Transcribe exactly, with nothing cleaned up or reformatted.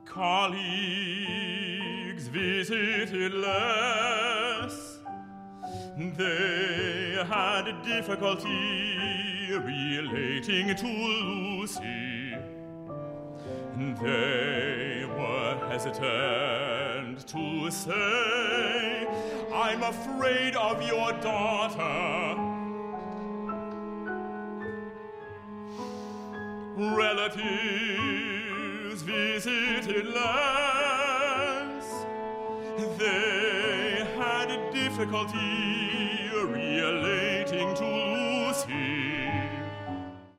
Colleagues visited less. They had difficulty relating to Lucy. They were hesitant to say, I'm afraid of your daughter. Relatives visited less. They had difficulty relating to Lucy.